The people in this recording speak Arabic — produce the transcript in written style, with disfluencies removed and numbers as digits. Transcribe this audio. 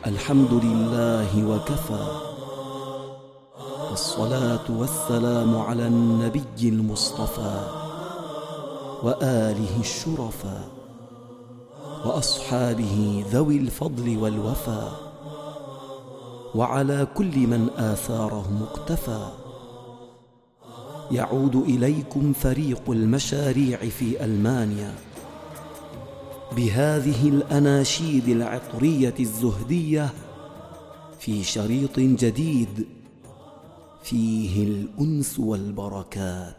الحمد لله وكفى، والصلاة والسلام على النبي المصطفى وآله الشرفا وأصحابه ذوي الفضل والوفا، وعلى كل من آثارهم اقتفى. يعود إليكم فريق المشاريع في ألمانيا بهذه الأناشيد العطرية الزهدية في شريط جديد فيه الأنس والبركات.